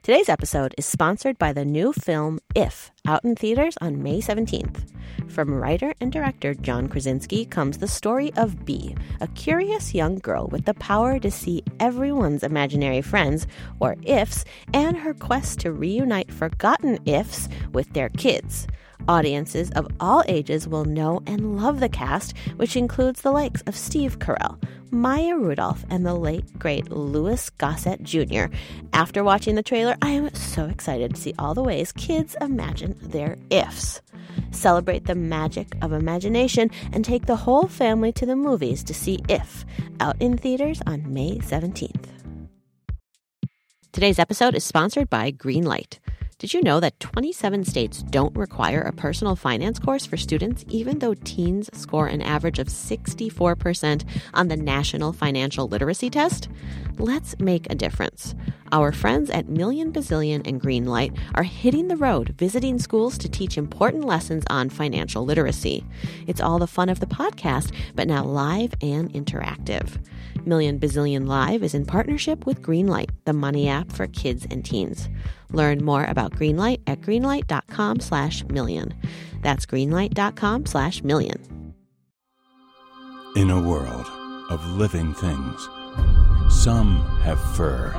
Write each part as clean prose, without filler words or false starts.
Today's episode is sponsored by the new film If, out in theaters on May 17th. From writer and director John Krasinski comes the story of Bee, a curious young girl with the power to see everyone's imaginary friends, or ifs, and her quest to reunite forgotten ifs with their kids. Audiences of all ages will know and love the cast, which includes the likes of Steve Carell, Maya Rudolph, and the late, great Louis Gossett Jr. After watching the trailer, I am so excited to see all the ways kids imagine their ifs. Celebrate the magic of imagination and take the whole family to the movies to see If, out in theaters on May 17th. Today's episode is sponsored by Greenlight. Did you know that 27 states don't require a personal finance course for students, even though teens score an average of 64% on the National Financial Literacy Test? Let's make a difference. Our friends at Million Bazillion and Greenlight are hitting the road, visiting schools to teach important lessons on financial literacy. It's all the fun of the podcast, but now live and interactive. Million Bazillion Live is in partnership with Greenlight, the money app for kids and teens. Learn more about Greenlight at greenlight.com/million. That's greenlight.com/million. In a world of living things, some have fur.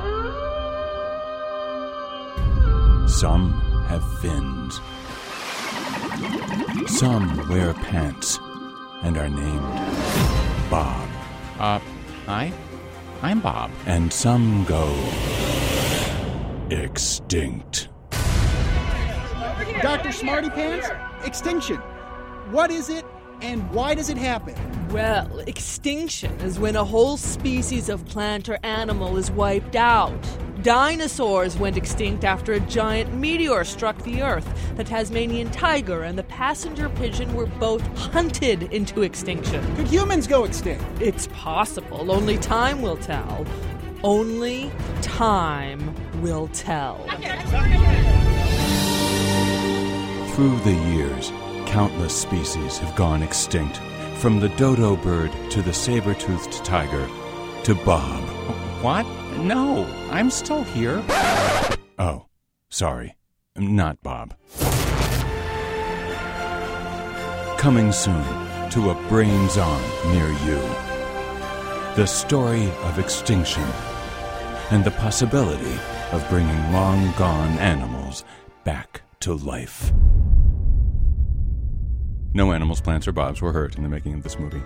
Some have fins. Some wear pants and are named Bob. Hi. I'm Bob. And some go extinct. Dr. Smarty Pants, extinction. What is it and why does it happen? Well, extinction is when a whole species of plant or animal is wiped out. Dinosaurs went extinct after a giant meteor struck the Earth. The Tasmanian tiger and the passenger pigeon were both hunted into extinction. Could humans go extinct? It's possible. Only time will tell. Only time will tell. Through the years, countless species have gone extinct, from the dodo bird to the saber-toothed tiger to Bob. What? No, I'm still here. Oh, sorry, not Bob. Coming soon to a Brains On near you. The story of extinction and the possibility of bringing long-gone animals back to life. No animals, plants, or Bobs were hurt in the making of this movie.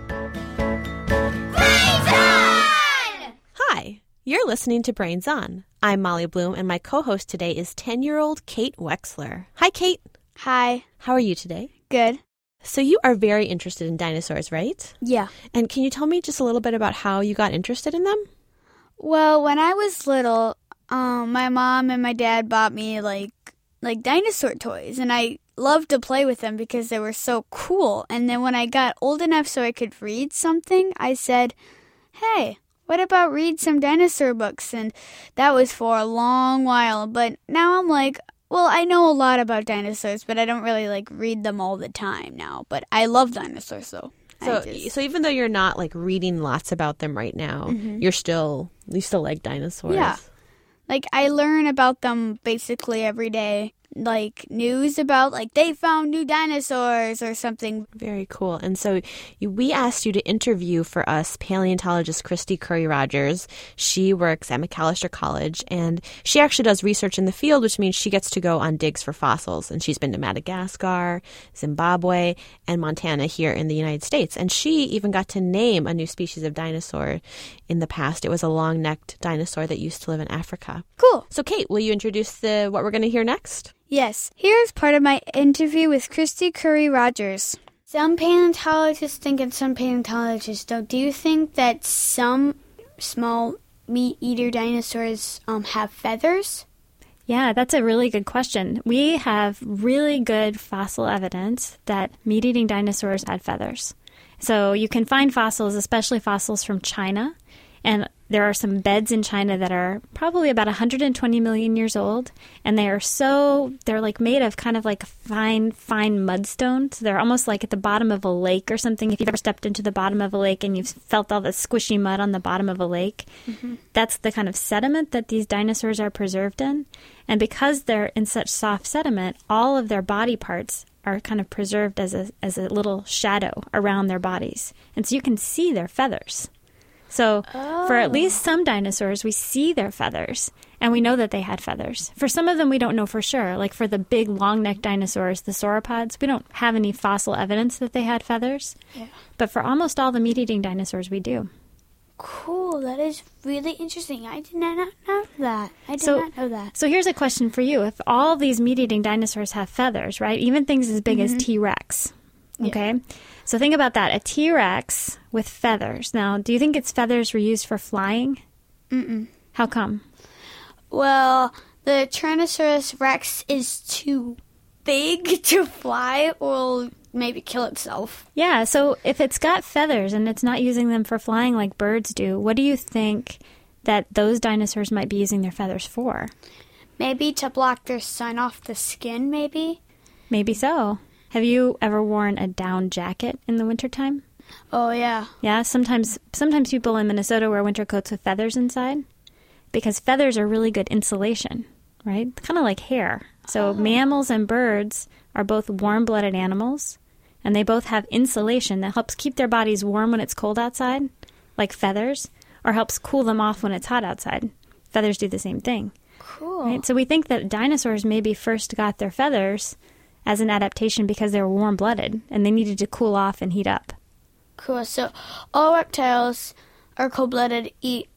Hi, you're listening to Brains On. I'm Molly Bloom, and my co-host today is 10-year-old Kate Wexler. Hi, Kate. Hi. How are you today? Good. So you are very interested in dinosaurs, right? Yeah. And can you tell me just a little bit about how you got interested in them? Well, when I was little, my mom and my dad bought me like dinosaur toys, and I loved to play with them because they were so cool. And then when I got old enough so I could read something, I said, hey, what about read some dinosaur books? And that was for a long while. But now I'm like, well, I know a lot about dinosaurs, but I don't really read them all the time now. But I love dinosaurs, though. So even though you're not reading lots about them right now, you still like dinosaurs. Yeah. I learn about them basically every day. News about they found new dinosaurs or something. Very cool. And so we asked you to interview for us paleontologist Christy Curry-Rogers. She works at Macalester College, and she actually does research in the field, which means she gets to go on digs for fossils. And she's been to Madagascar, Zimbabwe, and Montana here in the United States. And she even got to name a new species of dinosaur in the past. It was a long-necked dinosaur that used to live in Africa. Cool. So Kate, will you introduce what we're going to hear next? Yes. Here's part of my interview with Christy Curry-Rogers. Some paleontologists think and some paleontologists don't. Do you think that some small meat-eater dinosaurs have feathers? Yeah, that's a really good question. We have really good fossil evidence that meat-eating dinosaurs had feathers. So you can find fossils, especially fossils from China, And there are some beds in China that are probably about 120 million years old. And they're like made of kind of like fine mudstone. So they're almost like at the bottom of a lake or something. If you've ever stepped into the bottom of a lake and you've felt all the squishy mud on the bottom of a lake, that's the kind of sediment that these dinosaurs are preserved in. And because they're in such soft sediment, all of their body parts are kind of preserved as a little shadow around their bodies. And so you can see their feathers. So for at least some dinosaurs, we see their feathers, and we know that they had feathers. For some of them, we don't know for sure. Like for the big long-necked dinosaurs, the sauropods, we don't have any fossil evidence that they had feathers. Yeah. But for almost all the meat-eating dinosaurs, we do. Cool. That is really interesting. I did not know that. I did not know that. So here's a question for you. If all these meat-eating dinosaurs have feathers, right, even things as big as T-Rex, okay? Yeah. So think about that. A T-Rex with feathers. Now, do you think its feathers were used for flying? Mm-mm. How come? Well, the Tyrannosaurus Rex is too big to fly or maybe kill itself. Yeah, so if it's got feathers and it's not using them for flying like birds do, what do you think that those dinosaurs might be using their feathers for? Maybe to block their sun off the skin, maybe? Maybe so. Have you ever worn a down jacket in the wintertime? Oh, yeah. Yeah, sometimes people in Minnesota wear winter coats with feathers inside because feathers are really good insulation, right? Kind of like hair. So mammals and birds are both warm-blooded animals, and they both have insulation that helps keep their bodies warm when it's cold outside, like feathers, or helps cool them off when it's hot outside. Feathers do the same thing. Cool. Right? So we think that dinosaurs maybe first got their feathers as an adaptation because they were warm-blooded, and they needed to cool off and heat up. Cool. So all reptiles are cold-blooded,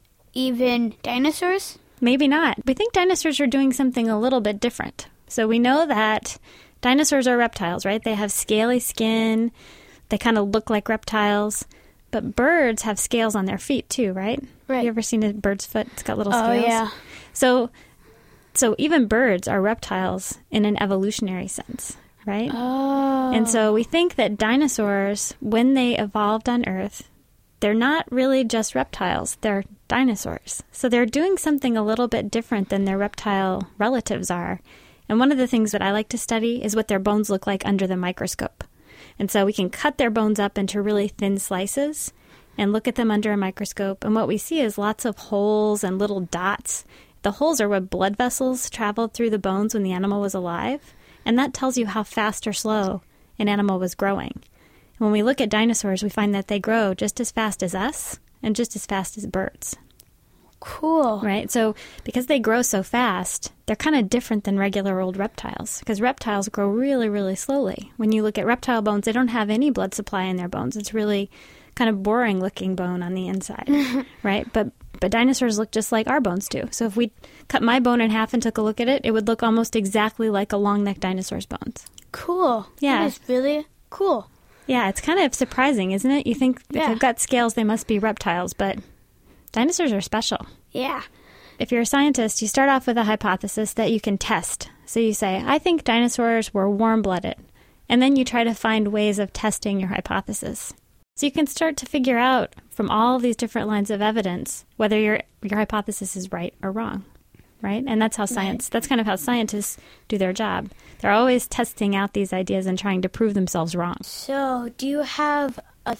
even dinosaurs? Maybe not. We think dinosaurs are doing something a little bit different. So we know that dinosaurs are reptiles, right? They have scaly skin. They kind of look like reptiles. But birds have scales on their feet too, right? Right. You ever seen a bird's foot? It's got little scales. Oh, yeah. So even birds are reptiles in an evolutionary sense, right? Oh. And so we think that dinosaurs, when they evolved on Earth, they're not really just reptiles. They're dinosaurs. So they're doing something a little bit different than their reptile relatives are. And one of the things that I like to study is what their bones look like under the microscope. And so we can cut their bones up into really thin slices and look at them under a microscope. And what we see is lots of holes and little dots. The holes are where blood vessels traveled through the bones when the animal was alive. And that tells you how fast or slow an animal was growing. And when we look at dinosaurs, we find that they grow just as fast as us and just as fast as birds. Cool. Right? So because they grow so fast, they're kind of different than regular old reptiles because reptiles grow really, really slowly. When you look at reptile bones, they don't have any blood supply in their bones. It's really kind of boring looking bone on the inside, right? But dinosaurs look just like our bones do. So if we cut my bone in half and took a look at it, it would look almost exactly like a long-necked dinosaur's bones. Cool. Yeah. That is really cool. Yeah, it's kind of surprising, isn't it? You think if they've got scales, they must be reptiles, but dinosaurs are special. Yeah. If you're a scientist, you start off with a hypothesis that you can test. So you say, I think dinosaurs were warm-blooded. And then you try to find ways of testing your hypothesis. So you can start to figure out from all these different lines of evidence whether your hypothesis is right or wrong, right? And that's how that's kind of how scientists do their job. They're always testing out these ideas and trying to prove themselves wrong. So do you have a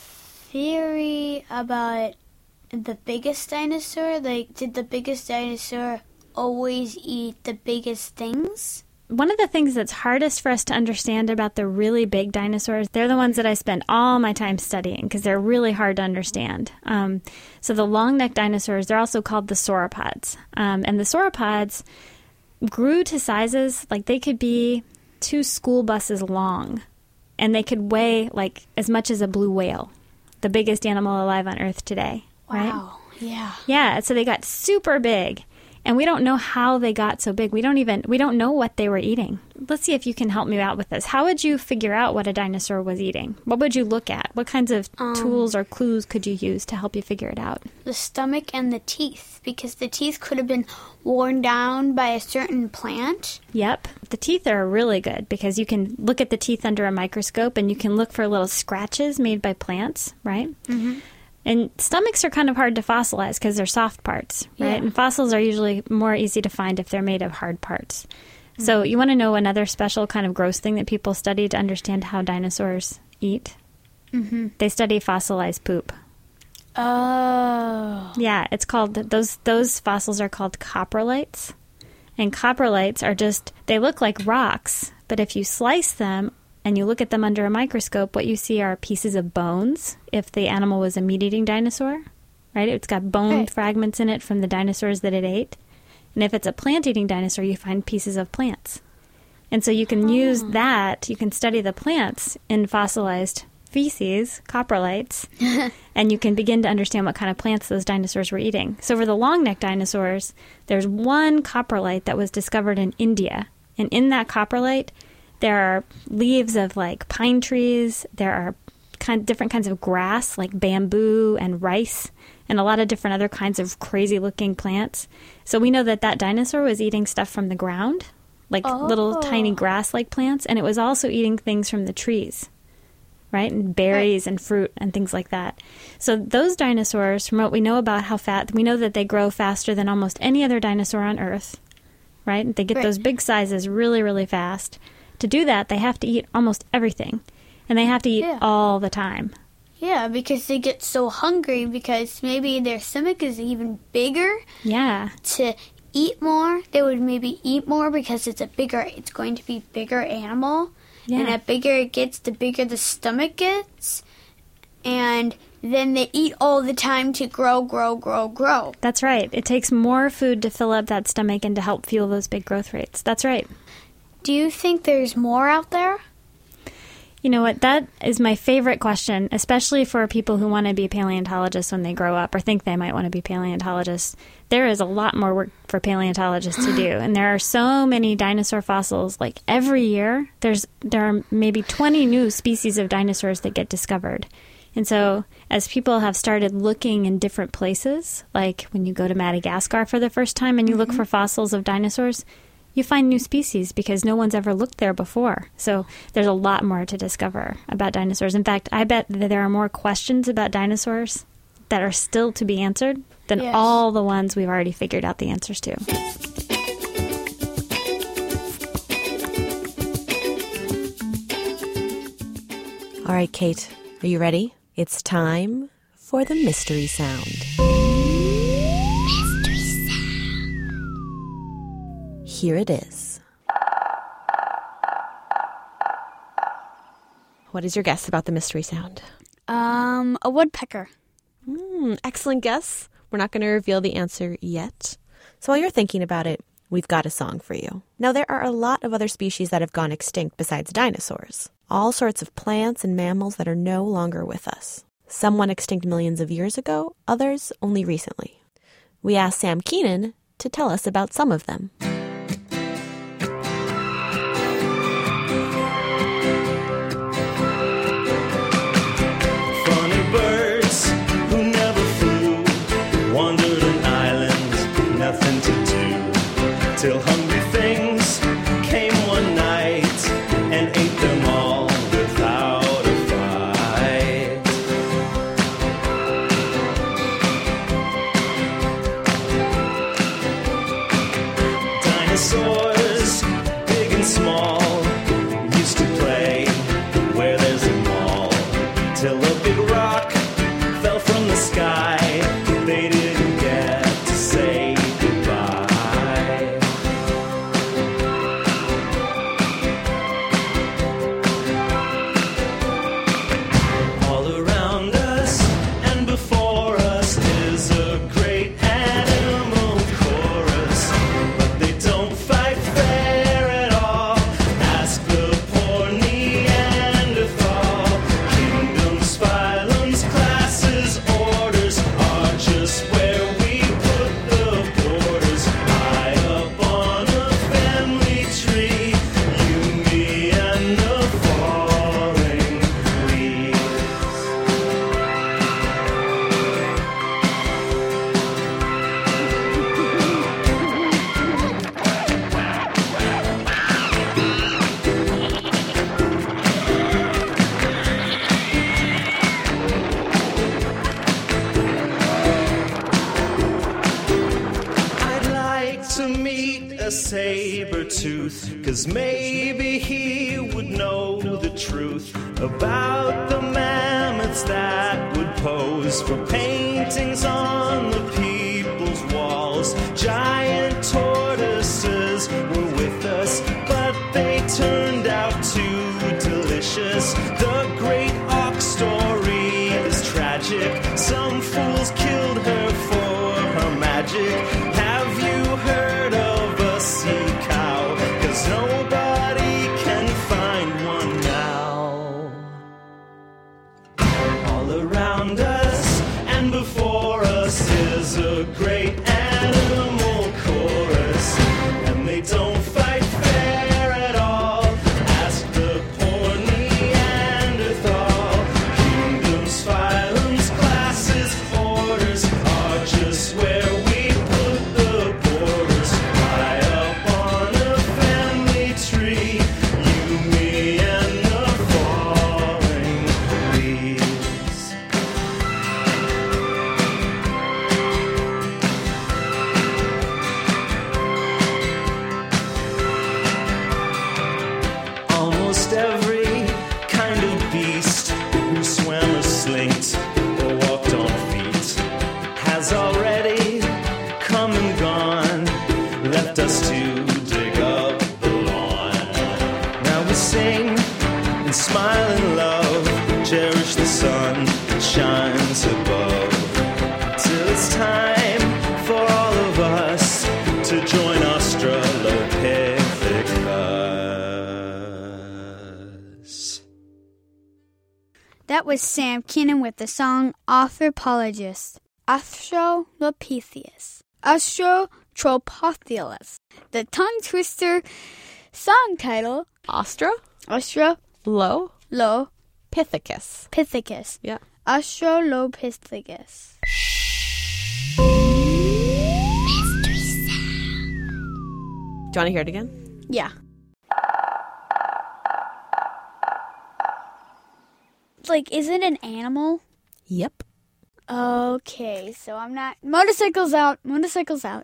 theory about the biggest dinosaur? Like, did the biggest dinosaur always eat the biggest things? One of the things that's hardest for us to understand about the really big dinosaurs, they're the ones that I spend all my time studying because they're really hard to understand. So the long-necked dinosaurs, they're also called the sauropods. And the sauropods grew to sizes like they could be 2 school buses long. And they could weigh like as much as a blue whale, the biggest animal alive on Earth today. Wow. Right? Yeah. Yeah, so they got super big. And we don't know how they got so big. We don't know what they were eating. Let's see if you can help me out with this. How would you figure out what a dinosaur was eating? What would you look at? What kinds of tools or clues could you use to help you figure it out? The stomach and the teeth, because the teeth could have been worn down by a certain plant. Yep. The teeth are really good because you can look at the teeth under a microscope and you can look for little scratches made by plants, right? Mm-hmm. And stomachs are kind of hard to fossilize because they're soft parts, right? Yeah. And fossils are usually more easy to find if they're made of hard parts. So you want to know another special kind of gross thing that people study to understand how dinosaurs eat? Mm-hmm. They study fossilized poop. Oh. Yeah, it's called, those fossils are called coprolites. And coprolites are just, they look like rocks, but if you slice them and you look at them under a microscope, what you see are pieces of bones if the animal was a meat-eating dinosaur, right? It's got bone fragments in it from the dinosaurs that it ate. And if it's a plant-eating dinosaur, you find pieces of plants. And so you can use that, you can study the plants in fossilized feces, coprolites, and you can begin to understand what kind of plants those dinosaurs were eating. So for the long-necked dinosaurs, there's one coprolite that was discovered in India. And in that coprolite, there are leaves of like pine trees, there are different kinds of grass like bamboo and rice, and a lot of different other kinds of crazy-looking plants. So we know that that dinosaur was eating stuff from the ground, like little tiny grass-like plants, and it was also eating things from the trees, right? And berries and fruit and things like that. So those dinosaurs, from what we know about how fat, we know that they grow faster than almost any other dinosaur on Earth, right? They get those big sizes really, really fast. To do that, they have to eat almost everything, and they have to eat all the time. Yeah, because they get so hungry because maybe their stomach is even bigger. Yeah. To eat more, they would maybe eat more because it's going to be bigger animal. Yeah. And the bigger it gets, the bigger the stomach gets. And then they eat all the time to grow. That's right. It takes more food to fill up that stomach and to help fuel those big growth rates. That's right. Do you think there's more out there? You know what? That is my favorite question, especially for people who want to be paleontologists when they grow up or think they might want to be paleontologists. There is a lot more work for paleontologists to do. And there are so many dinosaur fossils. Like every year, there are maybe 20 new species of dinosaurs that get discovered. And so as people have started looking in different places, like when you go to Madagascar for the first time and you look for fossils of dinosaurs, you find new species because no one's ever looked there before. So there's a lot more to discover about dinosaurs. In fact, I bet that there are more questions about dinosaurs that are still to be answered than all the ones we've already figured out the answers to. All right, Kate, are you ready? It's time for the mystery sound. Here it is. What is your guess about the mystery sound? A woodpecker. Excellent guess. We're not going to reveal the answer yet. So while you're thinking about it, we've got a song for you. Now, there are a lot of other species that have gone extinct besides dinosaurs. All sorts of plants and mammals that are no longer with us. Some went extinct millions of years ago, others only recently. We asked Sam Keenan to tell us about some of them. Till hungry things came one night and ate them all without a fight. Dinosaurs, big and small, used to play where there's a mall. Till a big rock fell from the sky, they didn't get to say goodbye. saber-tooth, 'cause maybe he would know the truth about the mammoths that would pose for paintings on the people's walls. Giant tortoises were with us, but they turned out too delicious. The great ox story is tragic. Some fools killed her for her magic. Have you heard of a sea cow? 'Cause nobody can find one now. All around us and before us is a great animal chorus, and they don't fight fair at all. Ask the poor Neanderthal. Kingdoms, phylums, classes, orders are just where we put the borders. High up on a family tree, you, me, and the falling leaves. Almost every kind of beast who swam or slinked or walked on feet has already come and gone, left us to dig up the lawn. Now we sing and smile and love, cherish the sun that shines above, till it's time for all of us to join Australopithecus. That was Sam Keenan with the song Anthropologist. Australopithecus. Australopithecus. The tongue twister song title. Australopithecus. Australopithecus. Yeah. Australopithecus. Do you want to hear it again? Yeah. Like, is it an animal? Yep. Okay, so I'm not... Motorcycles out. Motorcycles out.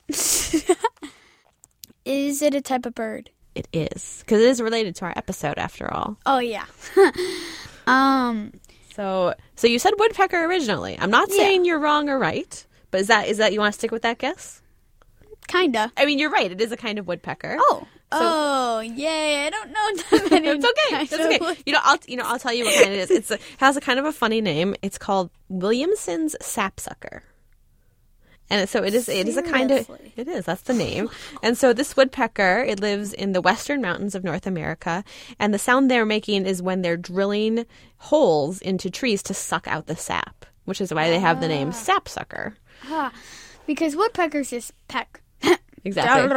Is it a type of bird? It is. Because it is related to our episode, after all. Oh, yeah. So you said woodpecker originally. I'm not saying you're wrong or right, but is that you want to stick with that guess? Kinda. I mean, you're right. It is a kind of woodpecker. Oh, yay! I don't know that many. It's okay. It's okay. I'll tell you what kind it is. It has a kind of a funny name. It's called Williamson's sapsucker. And so it is a kind of, it is, that's the name. And so this woodpecker, it lives in the western mountains of North America. And the sound they're making is when they're drilling holes into trees to suck out the sap, which is why they have the name sapsucker. Because woodpeckers just peck. Exactly.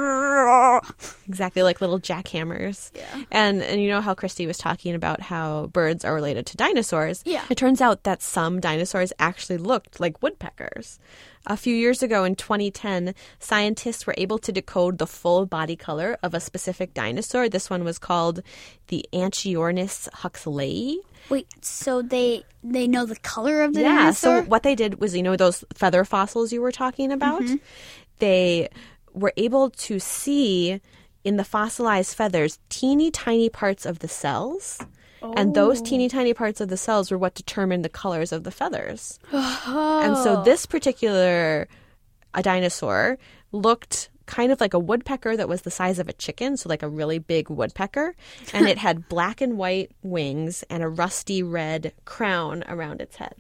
Exactly, like little jackhammers. Yeah. And you know how Christy was talking about how birds are related to dinosaurs? Yeah. It turns out that some dinosaurs actually looked like woodpeckers. A few years ago in 2010, scientists were able to decode the full body color of a specific dinosaur. This one was called the Anchiornis huxleyi. Wait, so they know the color of the Yeah, dinosaur? so what they did was, those feather fossils you were talking about? Mm-hmm. They were able to see in the fossilized feathers teeny tiny parts of the cells. And those teeny tiny parts of the cells were what determined the colors of the feathers. And so this particular dinosaur looked kind of like a woodpecker that was the size of a chicken, so like a really big woodpecker. And it had black and white wings and a rusty red crown around its head.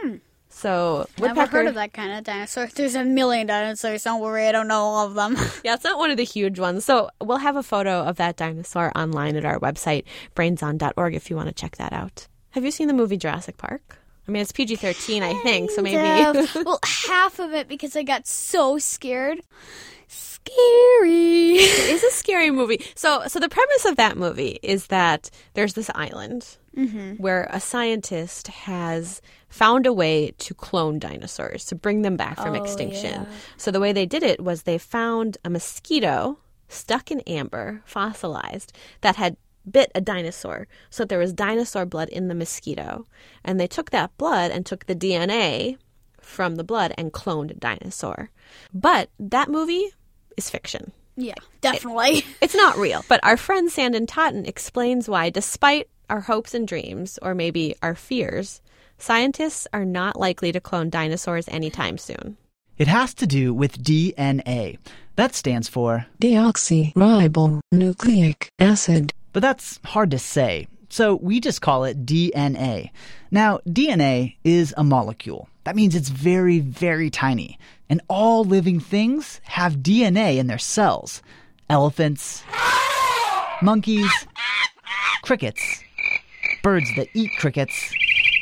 So woodpecker. Never heard of that kind of dinosaur. There's a million dinosaurs. Don't worry, I don't know all of them. Yeah, it's not one of the huge ones. So we'll have a photo of that dinosaur online at our website, brainson.org, if you want to check that out. Have you seen the movie Jurassic Park? I mean, it's PG-13, I think, so maybe. Well, half of it because I got so scared. Scary. It is a scary movie. So the premise of that movie is that there's this island where a scientist has found a way to clone dinosaurs, to bring them back from extinction. Yeah. So the way they did it was they found a mosquito stuck in amber, fossilized, that had bit a dinosaur. So there was dinosaur blood in the mosquito. And they took that blood and took the DNA from the blood and cloned a dinosaur. But that movie is fiction. Yeah, definitely. It's not real. But our friend Sandon Totten explains why, despite our hopes and dreams, or maybe our fears, scientists are not likely to clone dinosaurs anytime soon. It has to do with DNA. That stands for deoxyribonucleic acid. But that's hard to say, so we just call it DNA. Now, DNA is a molecule. That means it's very, very tiny. And all living things have DNA in their cells. Elephants, monkeys, crickets, birds that eat crickets,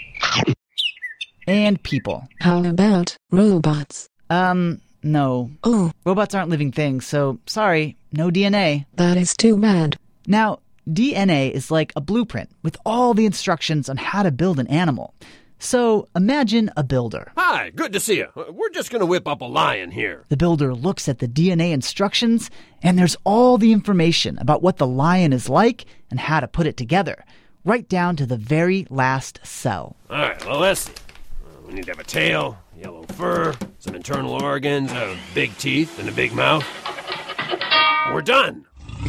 and people. How about robots? No. Oh. Robots aren't living things, so sorry, no DNA. That is too bad. Now, DNA is like a blueprint with all the instructions on how to build an animal. So imagine a builder. Hi, good to see you. We're just going to whip up a lion here. The builder looks at the DNA instructions, and there's all the information about what the lion is like and how to put it together, right down to the very last cell. All right, well, let's see. We need to have a tail, yellow fur, some internal organs, big teeth, and a big mouth. We're done.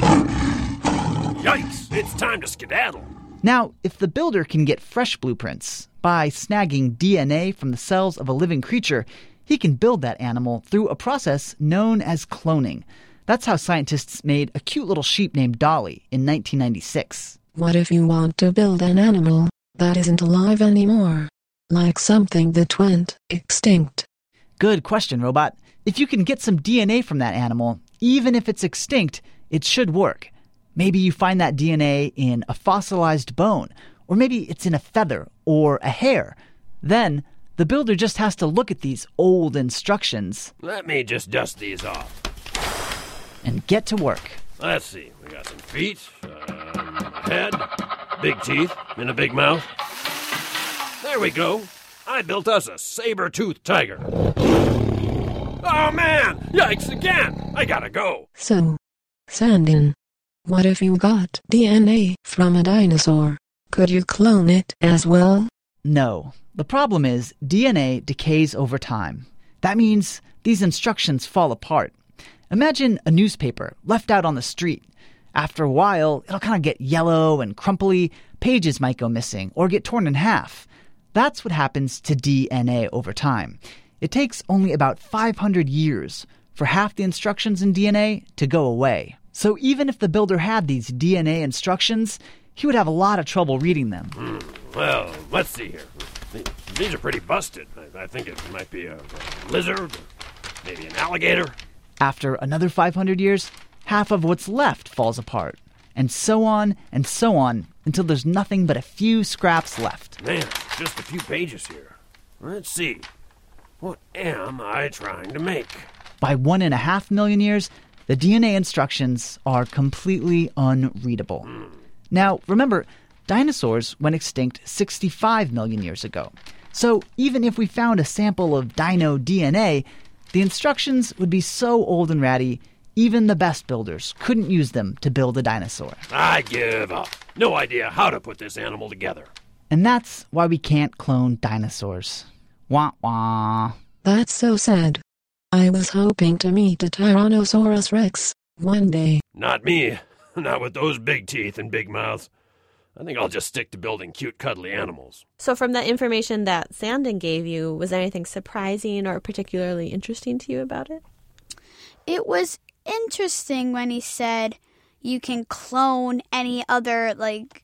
Yikes, it's time to skedaddle. Now, if the builder can get fresh blueprints by snagging DNA from the cells of a living creature, he can build that animal through a process known as cloning. That's how scientists made a cute little sheep named Dolly in 1996. What if you want to build an animal that isn't alive anymore? Like something that went extinct. Good question, Robot. If you can get some DNA from that animal, even if it's extinct, it should work. Maybe you find that DNA in a fossilized bone, or maybe it's in a feather or a hair. Then, the builder just has to look at these old instructions. Let me just dust these off. And get to work. Let's see. We got some feet, a head, big teeth, and a big mouth. There we go. I built us a saber-toothed tiger. Oh, man! Yikes again! I gotta go. So, Sandon, what if you got DNA from a dinosaur? Could you clone it as well? No. The problem is DNA decays over time. That means these instructions fall apart. Imagine a newspaper left out on the street. After a while, it'll kind of get yellow and crumply, pages might go missing or get torn in half. That's what happens to DNA over time. It takes only about 500 years for half the instructions in DNA to go away. So even if the builder had these DNA instructions, he would have a lot of trouble reading them. Well, let's see here. These are pretty busted. I think it might be a lizard, maybe an alligator. After another 500 years, half of what's left falls apart. And so on, until there's nothing but a few scraps left. Man, just a few pages here. Let's see. What am I trying to make? By 1.5 million years, the DNA instructions are completely unreadable. Now, remember, dinosaurs went extinct 65 million years ago. So even if we found a sample of dino DNA, the instructions would be so old and ratty, even the best builders couldn't use them to build a dinosaur. I give up. No idea how to put this animal together. And that's why we can't clone dinosaurs. Wah wah. That's so sad. I was hoping to meet a Tyrannosaurus Rex one day. Not me. Not with those big teeth and big mouths. I think I'll just stick to building cute, cuddly animals. So from the information that Sandon gave you, was there anything surprising or particularly interesting to you about it? It was interesting when he said you can clone any other,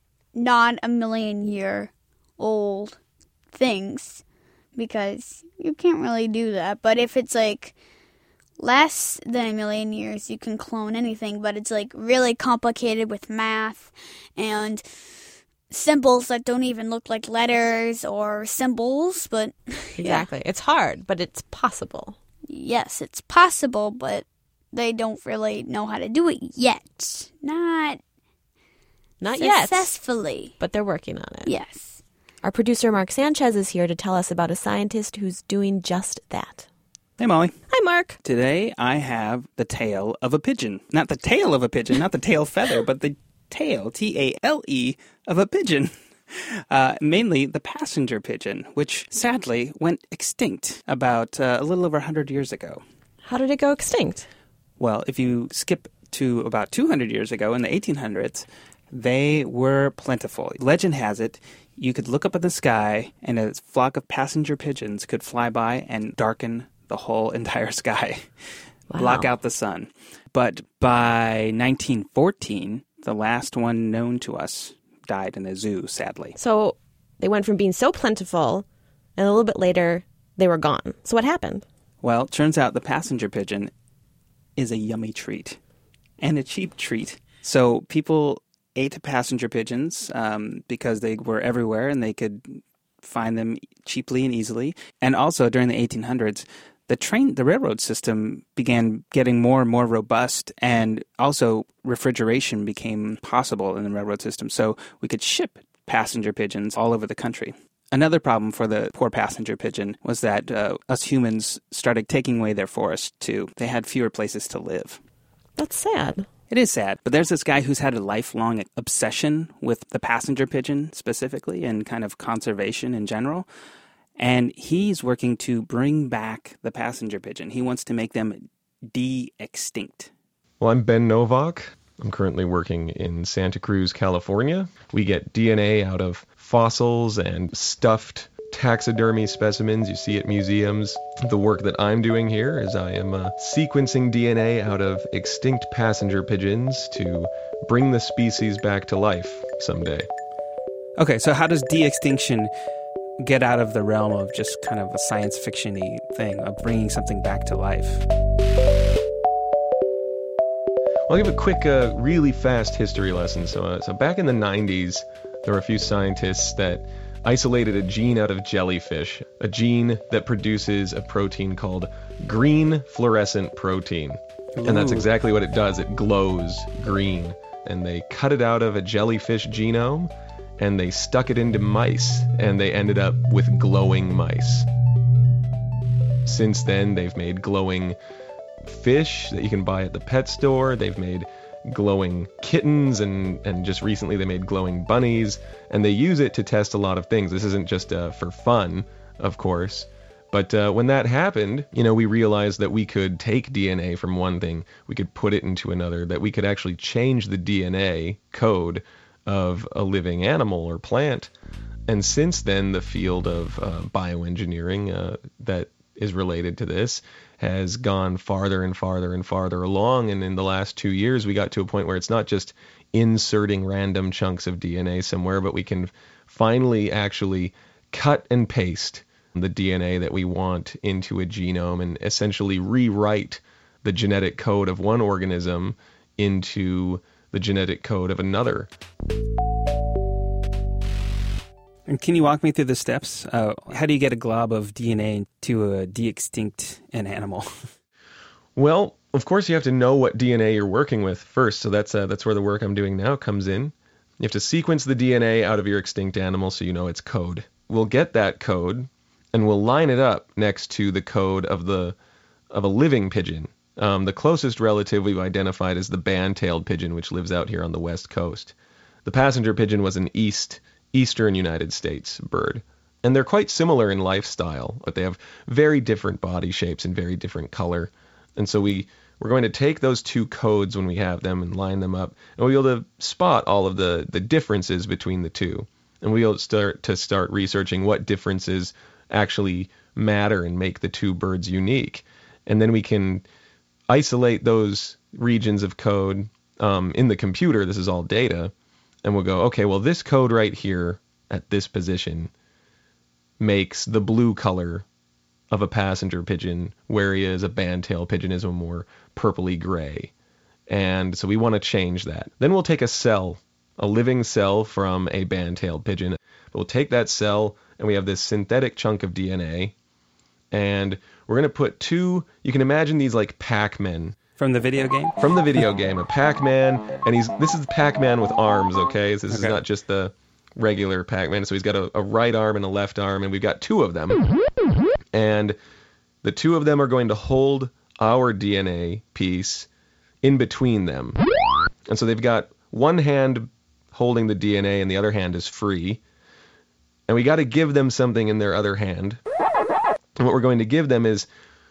non-a-million-year-old things, because you can't really do that. But if it's, less than 1 million years, you can clone anything, but it's, really complicated with math and symbols that don't even look like letters or symbols, but... Exactly. Yeah. It's hard, but it's possible. Yes, it's possible, but they don't really know how to do it yet. Not yet. Successfully. But they're working on it. Yes. Our producer, Mark Sanchez, is here to tell us about a scientist who's doing just that. Hey, Molly. Hi, Mark. Today I have the tail of a pigeon. Not the tail of a pigeon, not the tail feather, but the tail, T-A-L-E, of a pigeon. Mainly the passenger pigeon, which sadly went extinct about a little over 100 years ago. How did it go extinct? Well, if you skip to about 200 years ago in the 1800s, they were plentiful. Legend has it, you could look up at the sky and a flock of passenger pigeons could fly by and darken the whole entire sky, block out the sun. But by 1914, the last one known to us died in a zoo, sadly. So they went from being so plentiful, and a little bit later, they were gone. So what happened? Well, it turns out the passenger pigeon is a yummy treat and a cheap treat. So people ate passenger pigeons because they were everywhere and they could find them cheaply and easily. And also during the 1800s, the railroad system began getting more and more robust, and also refrigeration became possible in the railroad system. So we could ship passenger pigeons all over the country. Another problem for the poor passenger pigeon was that us humans started taking away their forests too. They had fewer places to live. That's sad. It is sad, but there's this guy who's had a lifelong obsession with the passenger pigeon specifically and kind of conservation in general. And he's working to bring back the passenger pigeon. He wants to make them de-extinct. Well, I'm Ben Novak. I'm currently working in Santa Cruz, California. We get DNA out of fossils and stuffed taxidermy specimens you see at museums. The work that I'm doing here is I am sequencing DNA out of extinct passenger pigeons to bring the species back to life someday. Okay, so how does de-extinction get out of the realm of just kind of a science fiction-y thing of bringing something back to life? I'll give a quick, really fast history lesson. So back in the 90s, there were a few scientists that isolated a gene out of jellyfish, a gene that produces a protein called green fluorescent protein. Ooh. And that's exactly what it does. It glows green. And they cut it out of a jellyfish genome, and they stuck it into mice, and they ended up with glowing mice. Since then, they've made glowing fish that you can buy at the pet store. They've made glowing kittens, and just recently they made glowing bunnies, and they use it to test a lot of things. This isn't just for fun, of course. But when that happened, we realized that we could take DNA from one thing, we could put it into another, that we could actually change the DNA code of a living animal or plant. And since then, the field of bioengineering that is related to this has gone farther and farther and farther along. And in the last 2 years, we got to a point where it's not just inserting random chunks of DNA somewhere, but we can finally actually cut and paste the DNA that we want into a genome and essentially rewrite the genetic code of one organism into the genetic code of another. And can you walk me through the steps? How do you get a glob of DNA to de-extinct an animal? Well, of course you have to know what DNA you're working with first, so that's where the work I'm doing now comes in. You have to sequence the DNA out of your extinct animal so you know its code. We'll get that code, and we'll line it up next to the code of a living pigeon. The closest relative we've identified is the band-tailed pigeon, which lives out here on the west coast. The passenger pigeon was an eastern United States bird. And they're quite similar in lifestyle, but they have very different body shapes and very different color. And so we're going to take those two codes when we have them and line them up, and we'll be able to spot all of the differences between the two. And we'll start researching what differences actually matter and make the two birds unique. And then we can isolate those regions of code in the computer. This is all data. And we'll go, okay, well, this code right here at this position makes the blue color of a passenger pigeon, whereas a band-tailed pigeon is a more purpley gray. And so we want to change that. Then we'll take a living cell from a band-tailed pigeon. We'll take that cell, and we have this synthetic chunk of DNA, and we're going to put two, you can imagine these like Pac-Men. From the video game? From the video game, a Pac-Man, and this is Pac-Man with arms, okay? So this is not just the regular Pac-Man. So he's got a right arm and a left arm, and we've got two of them. And the two of them are going to hold our DNA piece in between them. And so they've got one hand holding the DNA and the other hand is free. And we got to give them something in their other hand. And what we're going to give them is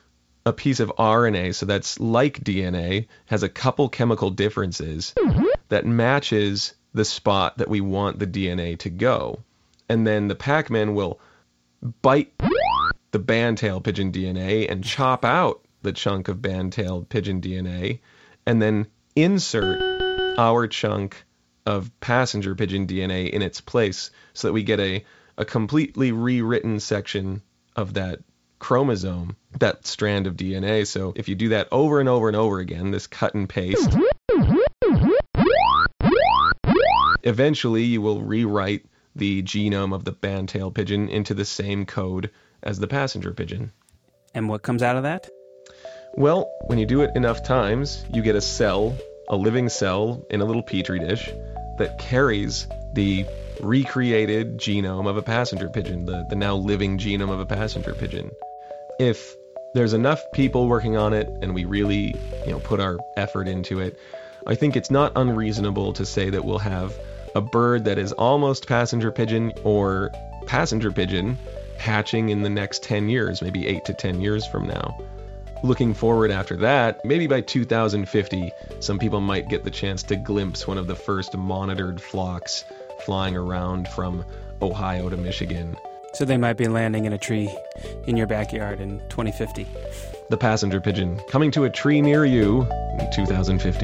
a piece of RNA, so that's like DNA, has a couple chemical differences that matches the spot that we want the DNA to go. And then the Pac-Man will bite the band-tailed pigeon DNA and chop out the chunk of band-tailed pigeon DNA, and then insert our chunk of passenger pigeon DNA in its place so that we get a completely rewritten section of that chromosome, that strand of DNA. So if you do that over and over and over again, this cut and paste, eventually you will rewrite the genome of the band-tailed pigeon into the same code as the passenger pigeon. And what comes out of that? Well, when you do it enough times, you get a cell, a living cell in a little petri dish that carries the recreated genome of a passenger pigeon, the now living genome of a passenger pigeon. If there's enough people working on it and we really, put our effort into it, I think it's not unreasonable to say that we'll have a bird that is almost passenger pigeon or passenger pigeon hatching in the next 10 years, maybe 8 to 10 years from now. Looking forward after that, maybe by 2050, some people might get the chance to glimpse one of the first monitored flocks flying around from Ohio to Michigan. So they might be landing in a tree in your backyard in 2050. The passenger pigeon coming to a tree near you in 2050.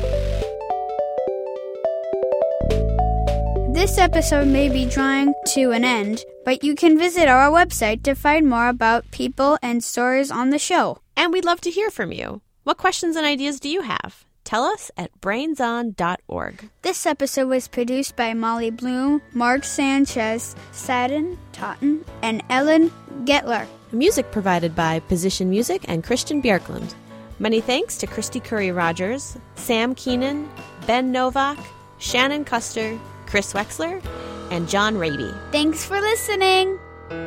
This episode may be drawing to an end, but you can visit our website to find more about people and stories on the show. And we'd love to hear from you. What questions and ideas do you have? Tell us at brainson.org. This episode was produced by Molly Bloom, Mark Sanchez, Sadden Totten, and Ellen Getler. Music provided by Position Music and Christian Bjerklund. Many thanks to Christy Curry-Rogers, Sam Keenan, Ben Novak, Shannon Custer, Chris Wexler, and John Raby. Thanks for listening.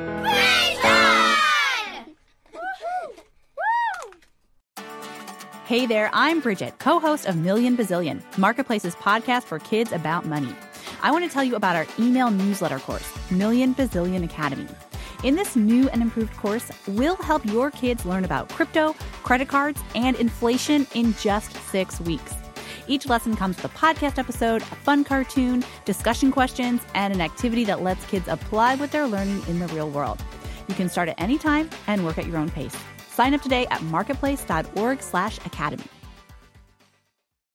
Hey there, I'm Bridget, co-host of Million Bazillion, Marketplace's podcast for kids about money. I want to tell you about our email newsletter course, Million Bazillion Academy. In this new and improved course, we'll help your kids learn about crypto, credit cards, and inflation in just 6 weeks. Each lesson comes with a podcast episode, a fun cartoon, discussion questions, and an activity that lets kids apply what they're learning in the real world. You can start at any time and work at your own pace. Sign up today at marketplace.org/academy.